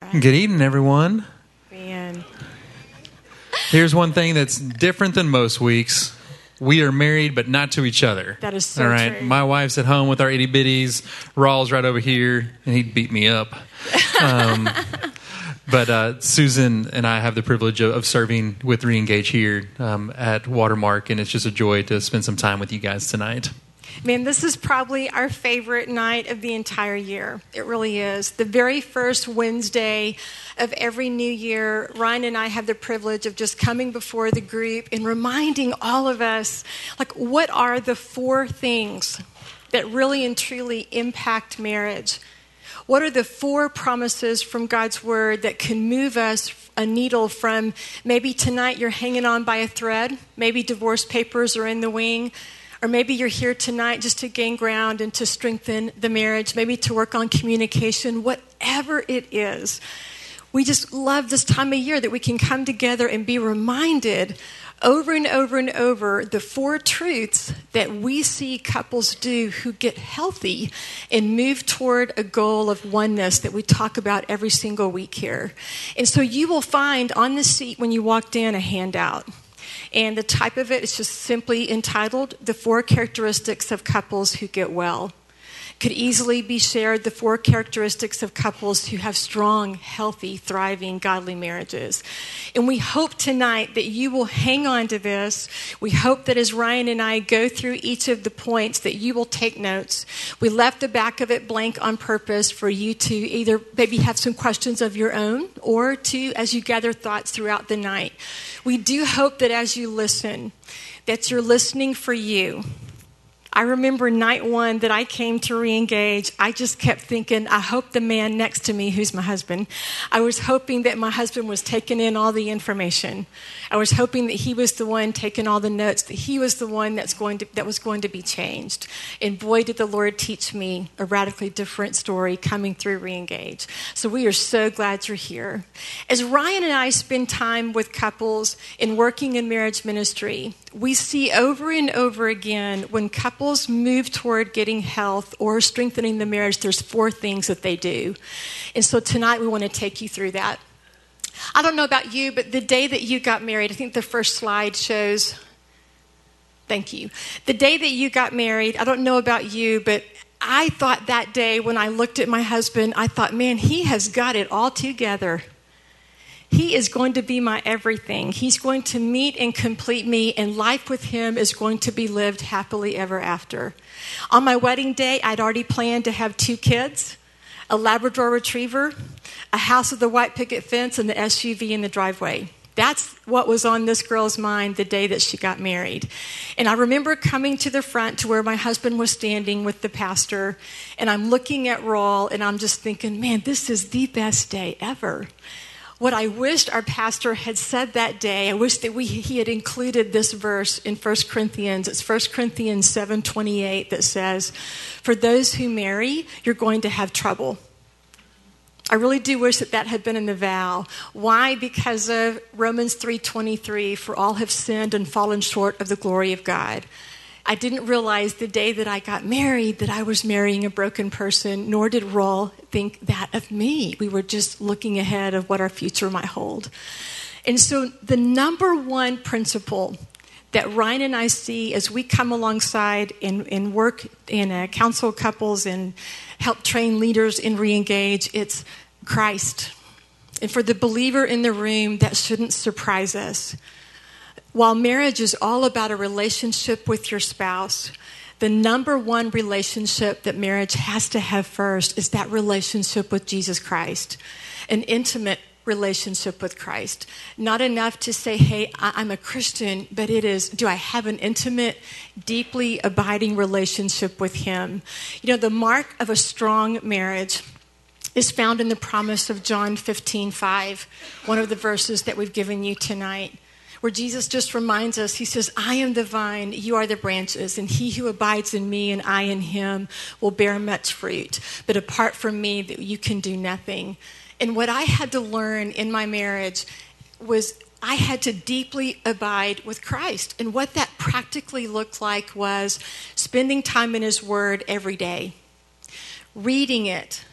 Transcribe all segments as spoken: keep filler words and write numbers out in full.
right. Good evening, everyone. Man. Here's one thing that's different than most weeks. We are married, but not to each other. That is so All right. true. My wife's at home with our itty bitties. Rawls right over here, and he'd beat me up. Um, but uh, Susan and I have the privilege of, of serving with Reengage here um, at Watermark, and it's just a joy to spend some time with you guys tonight. Man, this is probably our favorite night of the entire year. It really is. The very first Wednesday of every new year, Ryan and I have the privilege of just coming before the group and reminding all of us, like, what are the four things that really and truly impact marriage? What are the four promises from God's Word that can move us a needle from maybe tonight you're hanging on by a thread, maybe divorce papers are in the wing, or maybe you're here tonight just to gain ground and to strengthen the marriage, maybe to work on communication, whatever it is. We just love this time of year that we can come together and be reminded over and over and over the four truths that we see couples do who get healthy and move toward a goal of oneness that we talk about every single week here. And so you will find on the seat when you walked in a handout. And the type of it is just simply entitled, The Four Characteristics of Couples Who Get Well. Could easily be shared, the four characteristics of couples who have strong, healthy, thriving, godly marriages. And we hope tonight that you will hang on to this. We hope that as Ryan and I go through each of the points that you will take notes. We left the back of it blank on purpose for you to either maybe have some questions of your own or to, as you gather thoughts throughout the night. We do hope that as you listen, that you're listening for you. I remember night one that I came to Reengage, I just kept thinking, I hope the man next to me, who's my husband, I was hoping that my husband was taking in all the information. I was hoping that he was the one taking all the notes, that he was the one that's going to, that was going to be changed. And boy, did the Lord teach me a radically different story coming through Reengage. So we are so glad you're here. As Ryan and I spend time with couples in working in marriage ministry, we see over and over again when couples move toward getting health or strengthening the marriage, there's four things that they do. And so tonight we want to take you through that. I don't know about you, but the day that you got married, I think the first slide shows, thank you. The day that you got married, I don't know about you, but I thought that day when I looked at my husband, I thought, man, he has got it all together. He is going to be my everything. He's going to meet and complete me, and life with him is going to be lived happily ever after. On my wedding day, I'd already planned to have two kids, a Labrador Retriever, a house with a white picket fence, and the S U V in the driveway. That's what was on this girl's mind the day that she got married. And I remember coming to the front to where my husband was standing with the pastor, and I'm looking at Raul, and I'm just thinking, man, this is the best day ever. What I wished our pastor had said that day, I wish that we he had included this verse in First Corinthians. It's First Corinthians seven twenty-eight that says, for those who marry, you're going to have trouble. I really do wish that that had been in the vow. Why? Because of Romans three twenty-three, for all have sinned and fallen short of the glory of God. I didn't realize the day that I got married that I was marrying a broken person, nor did Raul think that of me. We were just looking ahead of what our future might hold. And so the number one principle that Ryan and I see as we come alongside and, and work in uh, counsel couples and help train leaders in Reengage, it's Christ. And for the believer in the room, that shouldn't surprise us. While marriage is all about a relationship with your spouse, the number one relationship that marriage has to have first is that relationship with Jesus Christ, an intimate relationship with Christ. Not enough to say, hey, I'm a Christian, but it is, do I have an intimate, deeply abiding relationship with him? You know, the mark of a strong marriage is found in the promise of John fifteen five, one of the verses that we've given you tonight, where Jesus just reminds us, he says, I am the vine, you are the branches, and he who abides in me and I in him will bear much fruit. But apart from me, you can do nothing. And what I had to learn in my marriage was I had to deeply abide with Christ. And what that practically looked like was spending time in his word every day, reading it,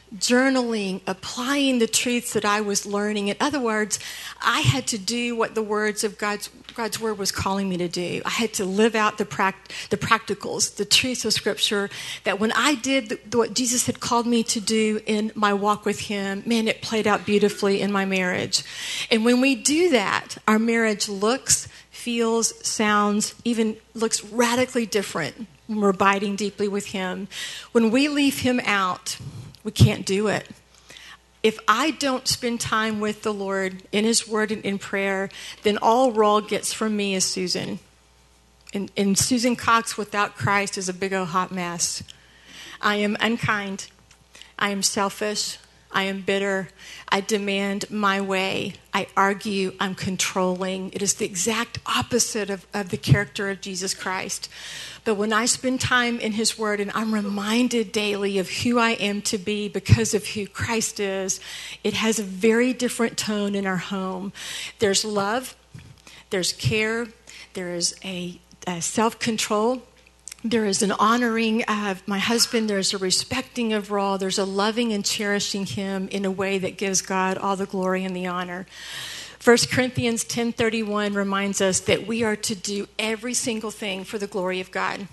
journaling, applying the truths that I was learning. In other words, I had to do what the words of God's God's word was calling me to do. I had to live out the pract- the practicals, the truths of Scripture, that when I did the, what Jesus had called me to do in my walk with him, man, it played out beautifully in my marriage. And when we do that, our marriage looks, feels, sounds, even looks radically different when we're abiding deeply with him. When we leave him out, we can't do it. If I don't spend time with the Lord in his word and in prayer, then all Raul gets from me is Susan. And, and Susan Cox without Christ is a big old hot mess. I am unkind. I am selfish. I am bitter. I demand my way. I argue. I'm controlling. It is the exact opposite of, of the character of Jesus Christ. But when I spend time in his word and I'm reminded daily of who I am to be because of who Christ is, it has a very different tone in our home. There's love. There's care. There is a, a self-control. There is an honoring of my husband. There's a respecting of Raul. There's a loving and cherishing him in a way that gives God all the glory and the honor. First Corinthians ten thirty-one reminds us that we are to do every single thing for the glory of God.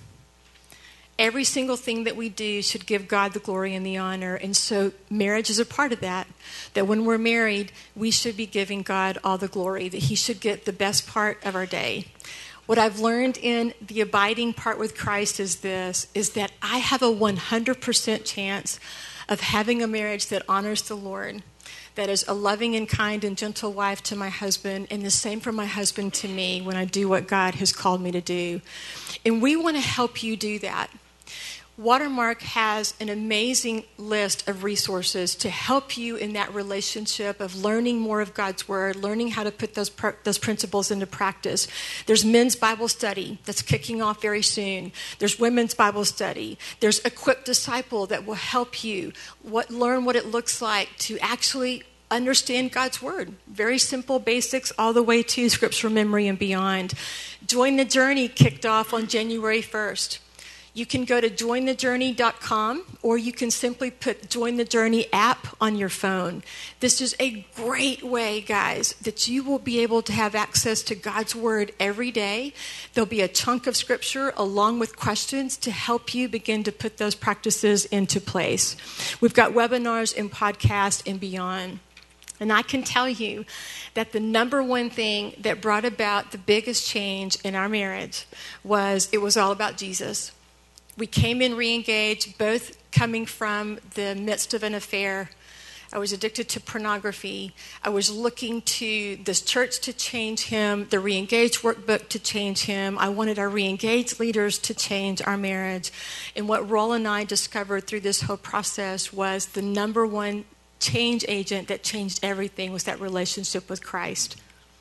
Every single thing that we do should give God the glory and the honor. And so marriage is a part of that. That when we're married, we should be giving God all the glory. That he should get the best part of our day. What I've learned in the abiding part with Christ is this, is that I have a one hundred percent chance of having a marriage that honors the Lord, that is a loving and kind and gentle wife to my husband, and the same for my husband to me when I do what God has called me to do. And we want to help you do that. Watermark has an amazing list of resources to help you in that relationship of learning more of God's word, learning how to put those pr- those principles into practice. There's men's Bible study that's kicking off very soon. There's women's Bible study. There's Equip Disciple that will help you what learn what it looks like to actually understand God's word. Very simple basics all the way to scriptural memory and beyond. Join the Journey kicked off on January first. You can go to join the journey dot com or you can simply put Join the Journey app on your phone. This is a great way, guys, that you will be able to have access to God's word every day. There'll be a chunk of scripture along with questions to help you begin to put those practices into place. We've got webinars and podcasts and beyond. And I can tell you that the number one thing that brought about the biggest change in our marriage was it was all about Jesus. We came in re-engaged, both coming from the midst of an affair. I was addicted to pornography. I was looking to this church to change him, the re-engaged workbook to change him. I wanted our re-engaged leaders to change our marriage. And what Raul and I discovered through this whole process was the number one change agent that changed everything was that relationship with Christ.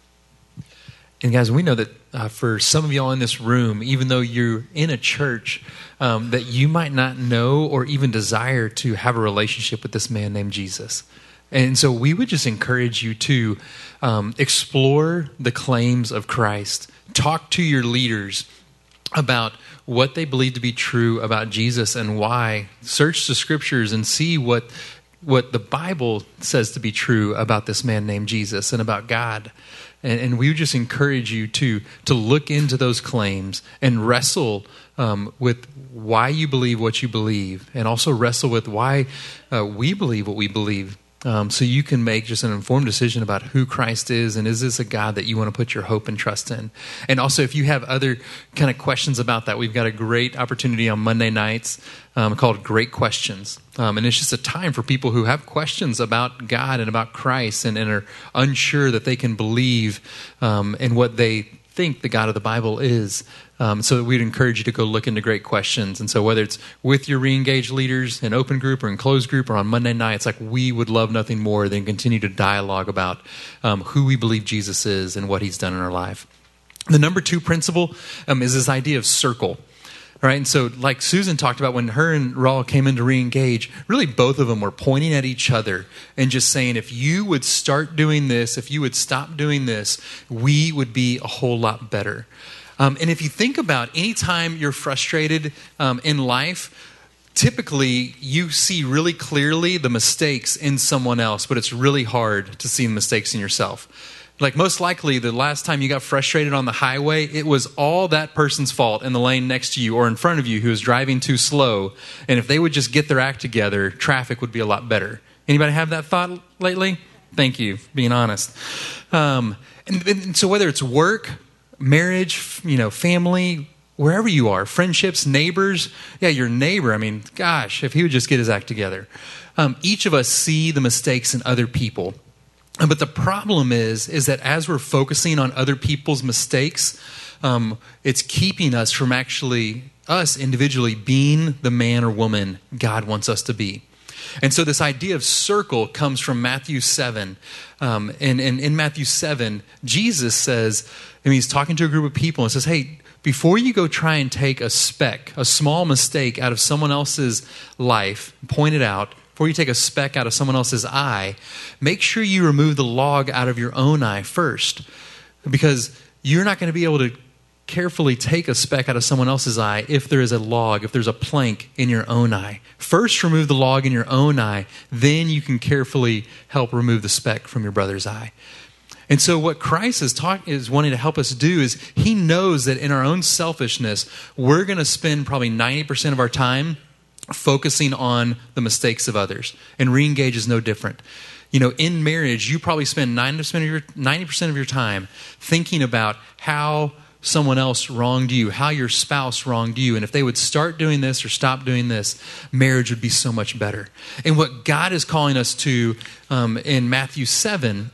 And guys, we know that uh, for some of y'all in this room, even though you're in a church, um, that you might not know or even desire to have a relationship with this man named Jesus. And so we would just encourage you to um, explore the claims of Christ. Talk to your leaders about what they believe to be true about Jesus and why. Search the scriptures and see what what the Bible says to be true about this man named Jesus and about God. And, and we would just encourage you to to look into those claims and wrestle um, with why you believe what you believe, and also wrestle with why uh, we believe what we believe. Um, so you can make just an informed decision about who Christ is, and is this a God that you want to put your hope and trust in? And also, if you have other kind of questions about that, we've got a great opportunity on Monday nights um, called Great Questions. Um, and it's just a time for people who have questions about God and about Christ and, and are unsure that they can believe um, in what they think the God of the Bible is. Um, so we'd encourage you to go look into Great Questions. And so whether it's with your re-engaged leaders in open group or in closed group or on Monday nights, like we would love nothing more than continue to dialogue about um, who we believe Jesus is and what he's done in our life. The number two principle um, is this idea of circle. Right, and so like Susan talked about when her and Raul came in to re-engage, really both of them were pointing at each other and just saying, if you would start doing this, if you would stop doing this, we would be a whole lot better. Um, and if you think about any time you're frustrated um, in life, typically you see really clearly the mistakes in someone else, but it's really hard to see the mistakes in yourself. Like most likely the last time you got frustrated on the highway, it was all that person's fault in the lane next to you or in front of you who was driving too slow. And if they would just get their act together, traffic would be a lot better. Anybody have that thought lately? Thank you for being honest. Um, and, and so whether it's work, marriage, you know, family, wherever you are, friendships, neighbors, yeah, your neighbor, I mean, gosh, if he would just get his act together. Um, each of us see the mistakes in other people. But the problem is, is that as we're focusing on other people's mistakes, um, it's keeping us from actually, us individually, being the man or woman God wants us to be. And so this idea of circle comes from Matthew seven. Um, and, and in Matthew seven, Jesus says, I mean, he's talking to a group of people and says, hey, before you go try and take a speck, a small mistake out of someone else's life, point it out, before you take a speck out of someone else's eye, make sure you remove the log out of your own eye first. Because you're not going to be able to carefully take a speck out of someone else's eye if there is a log, if there's a plank in your own eye. First, remove the log in your own eye. Then you can carefully help remove the speck from your brother's eye. And so what Christ is talk, is wanting to help us do is he knows that in our own selfishness, we're going to spend probably ninety percent of our time focusing on the mistakes of others. And Reengage is no different. You know, in marriage, you probably spend ninety percent of your, ninety percent of your time thinking about how someone else wronged you, how your spouse wronged you. And if they would start doing this or stop doing this, marriage would be so much better. And what God is calling us to um, in Matthew seven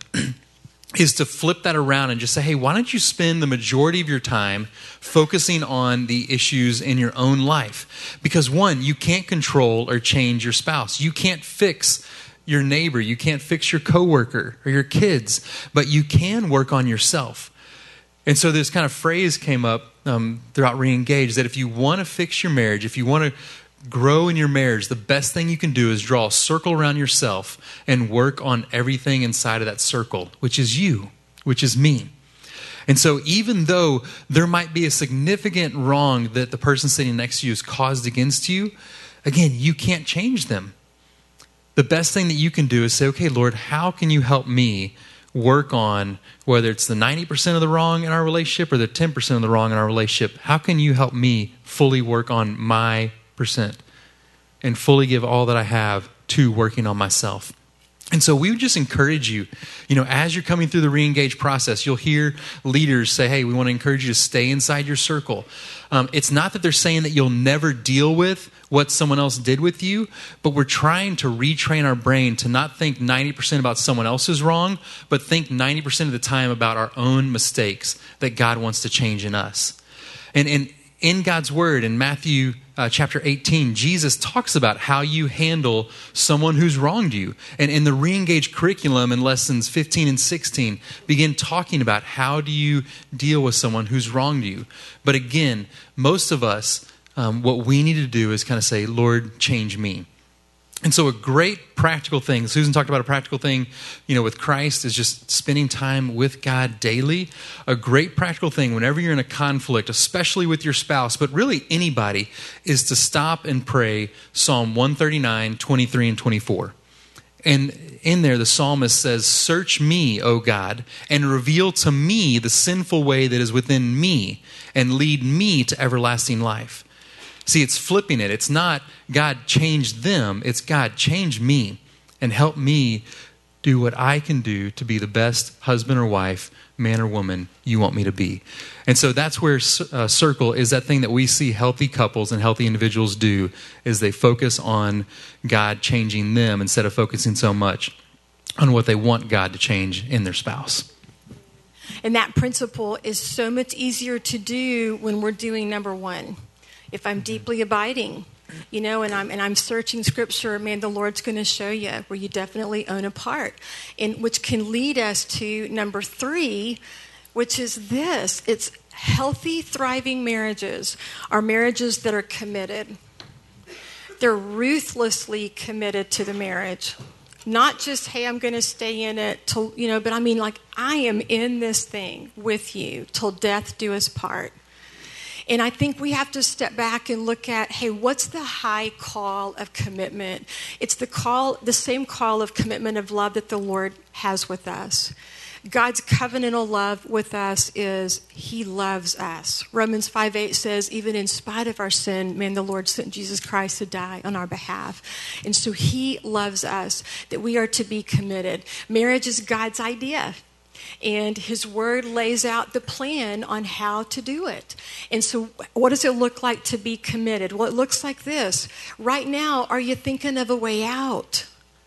is to flip that around and just say, hey, why don't you spend the majority of your time focusing on the issues in your own life? Because one, you can't control or change your spouse. You can't fix your neighbor. You can't fix your coworker or your kids, but you can work on yourself. And so this kind of phrase came up um, throughout Reengage that if you want to fix your marriage, if you want to grow in your marriage, the best thing you can do is draw a circle around yourself and work on everything inside of that circle, which is you, which is me. And so even though there might be a significant wrong that the person sitting next to you has caused against you, again, you can't change them. The best thing that you can do is say, okay, Lord, how can you help me work on whether it's the ninety percent of the wrong in our relationship or the ten percent of the wrong in our relationship? How can you help me fully work on my percent and fully give all that I have to working on myself? And so we would just encourage you, you know, as you're coming through the Reengage process, you'll hear leaders say, hey, we want to encourage you to stay inside your circle. Um, it's not that they're saying that you'll never deal with what someone else did with you, but we're trying to retrain our brain to not think ninety percent about someone else's wrong, but think ninety percent of the time about our own mistakes that God wants to change in us. And, and in God's word, in Matthew uh, chapter eighteen, Jesus talks about how you handle someone who's wronged you. And in the Reengage curriculum in lessons fifteen and sixteen, begin talking about how do you deal with someone who's wronged you. But again, most of us, um, what we need to do is kind of say, Lord, change me. And so a great practical thing, Susan talked about a practical thing, you know, with Christ is just spending time with God daily. A great practical thing whenever you're in a conflict, especially with your spouse, but really anybody, is to stop and pray Psalm one thirty-nine, twenty-three, and twenty-four. And in there, the psalmist says, search me, O God, and reveal to me the sinful way that is within me, and lead me to everlasting life. See, it's flipping it. It's not God change them. It's God change me and help me do what I can do to be the best husband or wife, man or woman you want me to be. And so that's where uh, circle is that thing that we see healthy couples and healthy individuals do, is they focus on God changing them instead of focusing so much on what they want God to change in their spouse. And that principle is so much easier to do when we're doing number one. If I'm deeply abiding, you know, and I'm and I'm searching Scripture, man, the Lord's going to show you where you definitely own a part, and which can lead us to number three, which is this: it's healthy, thriving marriages are marriages that are committed. They're ruthlessly committed to the marriage, not just hey, I'm going to stay in it till you know, but I mean like I am in this thing with you till death do us part. And I think we have to step back and look at, hey, what's the high call of commitment? It's the call, the same call of commitment of love that the Lord has with us. God's covenantal love with us is he loves us. Romans five eight says, even in spite of our sin, man, the Lord sent Jesus Christ to die on our behalf. And so he loves us, that we are to be committed. Marriage is God's idea. And his word lays out the plan on how to do it. And so what does it look like to be committed? Well, it looks like this. Right now, are you thinking of a way out?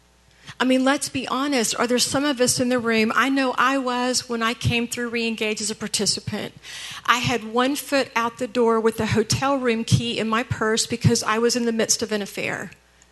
I mean, let's be honest. Are there some of us in the room? I know I was when I came through Reengage as a participant. I had one foot out the door with a hotel room key in my purse because I was in the midst of an affair.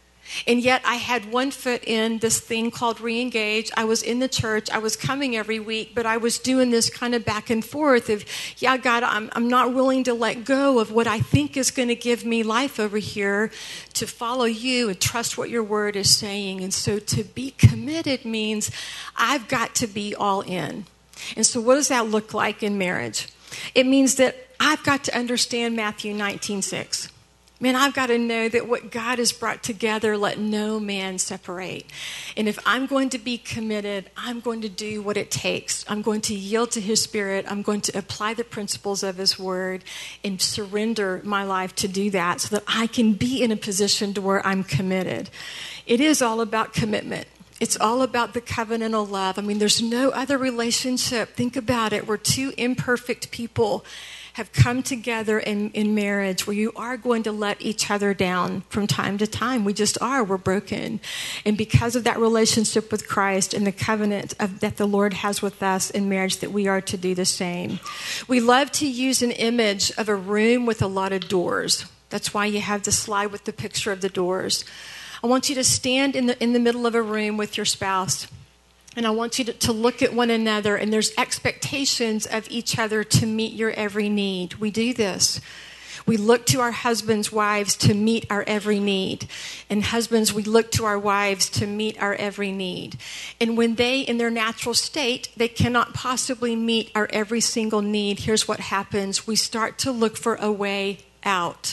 And yet I had one foot in this thing called Reengage. I was in the church. I was coming every week, but I was doing this kind of back and forth of, yeah, God, I'm, I'm not willing to let go of what I think is going to give me life over here to follow you and trust what your word is saying. And so to be committed means I've got to be all in. And so what does that look like in marriage? It means that I've got to understand Matthew nineteen six. Man, I've got to know that what God has brought together, let no man separate. And if I'm going to be committed, I'm going to do what it takes. I'm going to yield to his spirit. I'm going to apply the principles of his word and surrender my life to do that so that I can be in a position to where I'm committed. It is all about commitment. It's all about the covenantal love. I mean, there's no other relationship. Think about it. We're two imperfect people have come together in, in marriage where you are going to let each other down from time to time. We just are. We're broken. And because of that relationship with Christ and the covenant of, that the Lord has with us in marriage, that we are to do the same. We love to use an image of a room with a lot of doors. That's why you have the slide with the picture of the doors. I want you to stand in the, in the middle of a room with your spouse. And I want you to, to look at one another, and there's expectations of each other to meet your every need. We do this. We look to our husbands, wives to meet our every need. And husbands, we look to our wives to meet our every need. And when they, in their natural state, they cannot possibly meet our every single need, here's what happens. We start to look for a way out.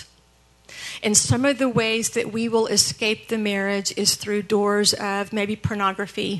And some of the ways that we will escape the marriage is through doors of maybe pornography.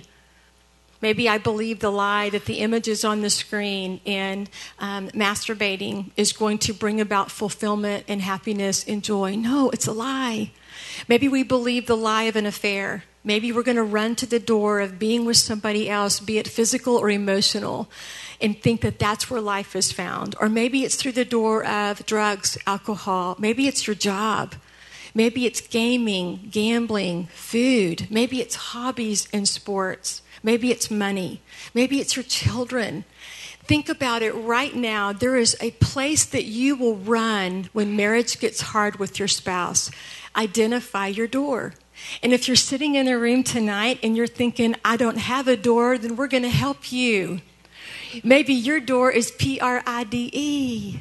Maybe I believe the lie that the images on the screen and um, masturbating is going to bring about fulfillment and happiness and joy. No, it's a lie. Maybe we believe the lie of an affair. Maybe we're going to run to the door of being with somebody else, be it physical or emotional, and think that that's where life is found. Or maybe it's through the door of drugs, alcohol. Maybe it's your job. Maybe it's gaming, gambling, food. Maybe it's hobbies and sports. Maybe it's money. Maybe it's your children. Think about it right now. There is a place that you will run when marriage gets hard with your spouse. Identify your door. And if you're sitting in a room tonight and you're thinking, I don't have a door, then we're going to help you. Maybe your door is P R I D E.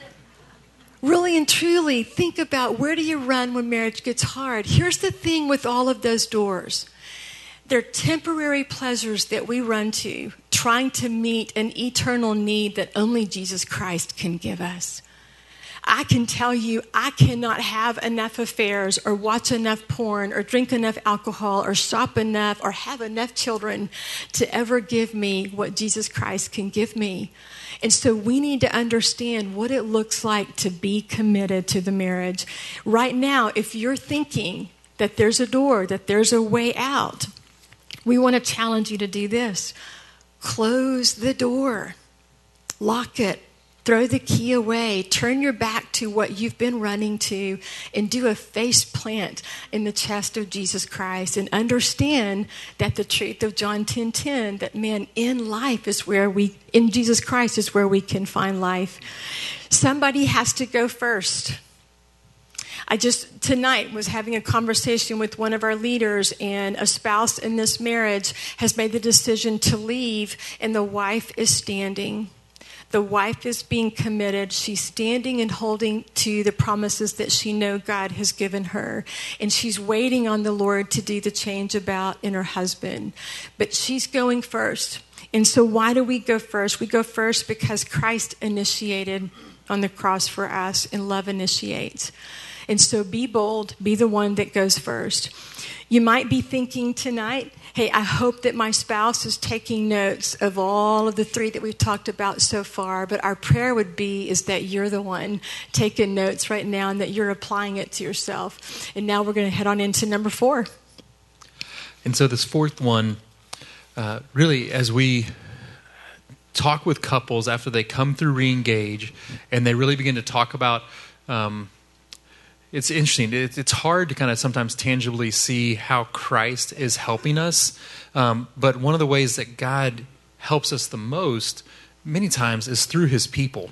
Really and truly, think about, where do you run when marriage gets hard? Here's the thing with all of those doors. They're temporary pleasures that we run to, trying to meet an eternal need that only Jesus Christ can give us. I can tell you, I cannot have enough affairs or watch enough porn or drink enough alcohol or shop enough or have enough children to ever give me what Jesus Christ can give me. And so we need to understand what it looks like to be committed to the marriage. Right now, if you're thinking that there's a door, that there's a way out, we want to challenge you to do this. Close the door. Lock it. Throw the key away. Turn your back to what you've been running to and do a face plant in the chest of Jesus Christ and understand that the truth of John ten ten, that man, in life is where we, in Jesus Christ is where we can find life. Somebody has to go first. I just tonight was having a conversation with one of our leaders, and a spouse in this marriage has made the decision to leave, and the wife is standing. The wife is being committed. She's standing and holding to the promises that she knows God has given her. And she's waiting on the Lord to do the change about in her husband. But she's going first. And so why do we go first? We go first because Christ initiated. on the cross for us, and love initiates. And so be bold, be the one that goes first. You might be thinking tonight, hey, I hope that my spouse is taking notes of all of the three that we've talked about so far, but our prayer would be is that you're the one taking notes right now and that you're applying it to yourself. And now we're going to head on into number four. And so this fourth one, uh, really, as we talk with couples after they come through Reengage and they really begin to talk about, um, it's interesting. It, it's hard to kind of sometimes tangibly see how Christ is helping us. Um, but one of the ways that God helps us the most many times is through his people.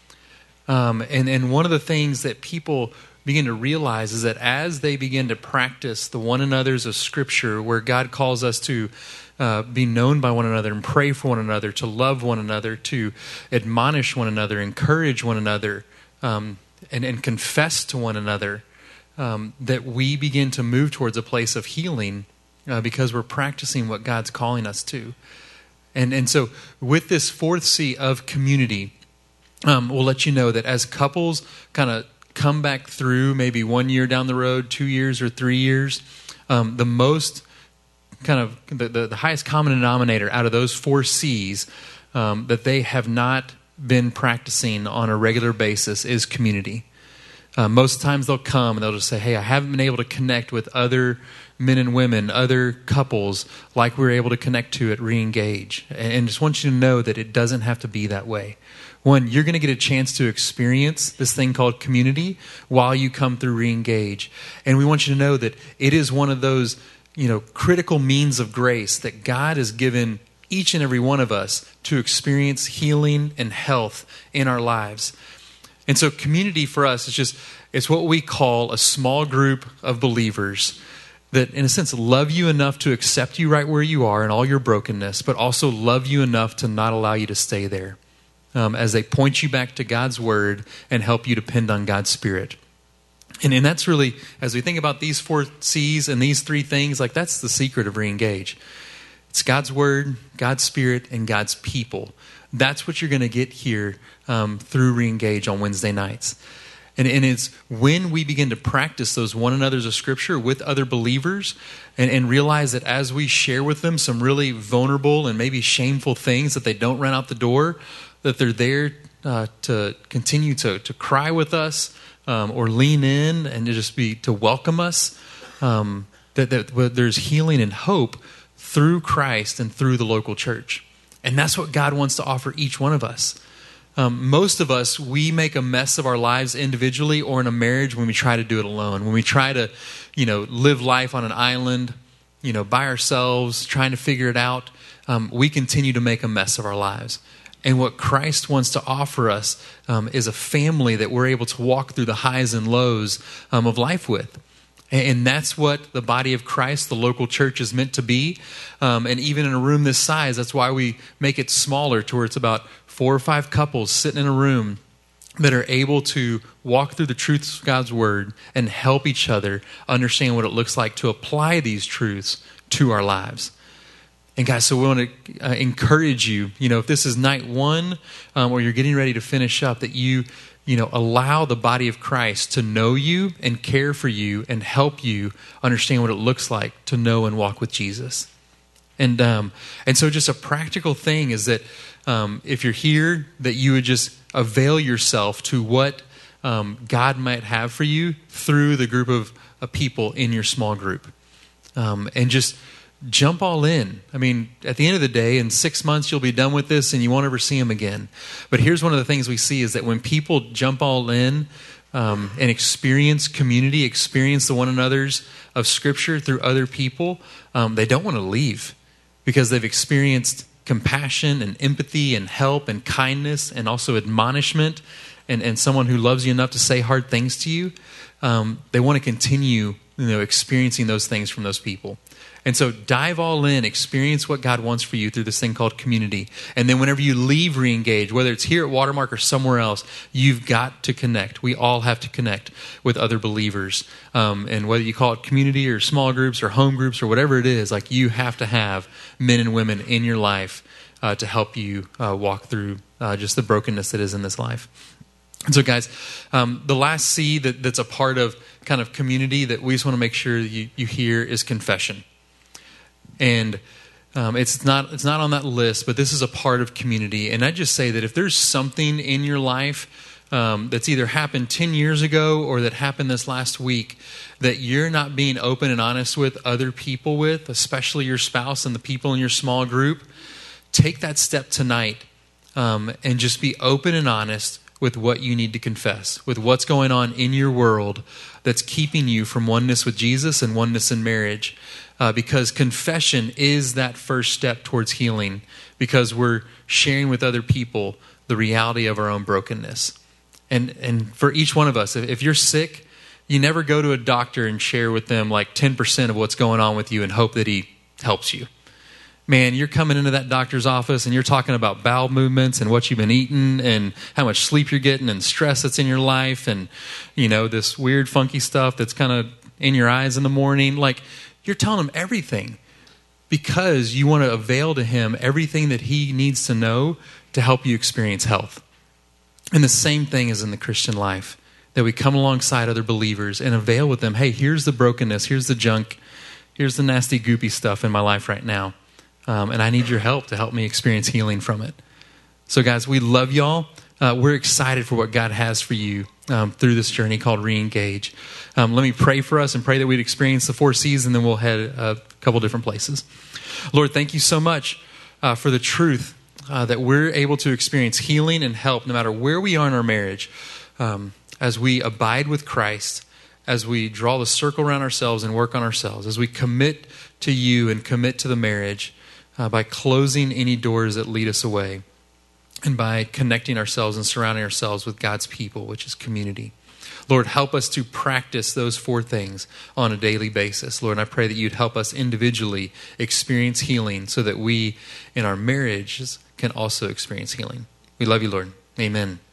Um, and, and one of the things that people begin to realize is that as they begin to practice the one another's of Scripture, where God calls us to uh, be known by one another and pray for one another, to love one another, to admonish one another, encourage one another, um, and, and confess to one another, um, that we begin to move towards a place of healing uh, because we're practicing what God's calling us to. And, and so with this fourth C of community, um, we'll let you know that as couples kind of come back through maybe one year down the road, two years or three years, um, the most kind of the, the, the highest common denominator out of those four C's um, that they have not been practicing on a regular basis is community. Uh, most times they'll come and they'll just say, hey, I haven't been able to connect with other men and women, other couples like we were able to connect to at Reengage. And just want you to know that it doesn't have to be that way. One, you're going to get a chance to experience this thing called community while you come through Reengage. And we want you to know that it is one of those, you know, critical means of grace that God has given each and every one of us to experience healing and health in our lives. And so community for us is just, it's what we call a small group of believers that, in a sense, love you enough to accept you right where you are in all your brokenness, but also love you enough to not allow you to stay there, um, as they point you back to God's Word and help you depend on God's Spirit. And, and that's really, as we think about these four C's and these three things, like that's the secret of Reengage. It's God's Word, God's Spirit, and God's people. That's what you're going to get here um, through Reengage on Wednesday nights. And, and it's when we begin to practice those one another's of Scripture with other believers and, and realize that as we share with them some really vulnerable and maybe shameful things that they don't run out the door, that they're there uh, to continue to, to cry with us um, or lean in and to just be to welcome us, um, that, that there's healing and hope through Christ and through the local church. And that's what God wants to offer each one of us. Um, most of us, we make a mess of our lives individually or in a marriage when we try to do it alone. When we try to, you know, live life on an island, you know, by ourselves, trying to figure it out, um, we continue to make a mess of our lives. And what Christ wants to offer us um, is a family that we're able to walk through the highs and lows um, of life with. And that's what the body of Christ, the local church, is meant to be. Um, and even in a room this size, that's why we make it smaller to where it's about four or five couples sitting in a room that are able to walk through the truths of God's Word and help each other understand what it looks like to apply these truths to our lives. And guys, so we want to uh, encourage you, you know, if this is night one um, or you're getting ready to finish up, that you you know, allow the body of Christ to know you and care for you and help you understand what it looks like to know and walk with Jesus. And um, and so just a practical thing is that um, if you're here, that you would just avail yourself to what um, God might have for you through the group of, of people in your small group. Um, and just jump all in. I mean, at the end of the day, in six months, you'll be done with this and you won't ever see them again. But here's one of the things we see is that when people jump all in um, and experience community, experience the one another's of Scripture through other people, um, they don't want to leave because they've experienced compassion and empathy and help and kindness and also admonishment and, and someone who loves you enough to say hard things to you. Um, they want to continue, you know, experiencing those things from those people. And so dive all in, experience what God wants for you through this thing called community. And then whenever you leave Reengage, whether it's here at Watermark or somewhere else, you've got to connect. We all have to connect with other believers. Um, and whether you call it community or small groups or home groups or whatever it is, like you have to have men and women in your life uh, to help you uh, walk through uh, just the brokenness that is in this life. And so, guys, um, the last C that, that's a part of kind of community that we just want to make sure you, you hear is confession. And um, it's not it's not on that list, but this is a part of community. And I just say that if there's something in your life um, that's either happened ten years ago or that happened this last week that you're not being open and honest with other people with, especially your spouse and the people in your small group, take that step tonight um, and just be open and honest with what you need to confess, with what's going on in your world that's keeping you from oneness with Jesus and oneness in marriage. Uh, because confession is that first step towards healing, because we're sharing with other people the reality of our own brokenness. And and for each one of us, if, if you're sick, you never go to a doctor and share with them like ten percent of what's going on with you and hope that he helps you. Man, you're coming into that doctor's office and you're talking about bowel movements and what you've been eating and how much sleep you're getting and stress that's in your life and, you know, this weird funky stuff that's kind of in your eyes in the morning. Like, you're telling him everything because you want to avail to him everything that he needs to know to help you experience health. And the same thing is in the Christian life, that we come alongside other believers and avail with them. Hey, here's the brokenness, here's the junk, here's the nasty goopy stuff in my life right now. Um, and I need your help to help me experience healing from it. So guys, we love y'all. Uh, we're excited for what God has for you um, through this journey called Reengage. Um, let me pray for us and pray that we'd experience the four C's, and then we'll head a couple different places. Lord, thank you so much uh, for the truth uh, that we're able to experience healing and help no matter where we are in our marriage um, as we abide with Christ, as we draw the circle around ourselves and work on ourselves, as we commit to you and commit to the marriage uh, by closing any doors that lead us away, and by connecting ourselves and surrounding ourselves with God's people, which is community. Lord, help us to practice those four things on a daily basis. Lord, and I pray that you'd help us individually experience healing so that we in our marriages can also experience healing. We love you, Lord. Amen.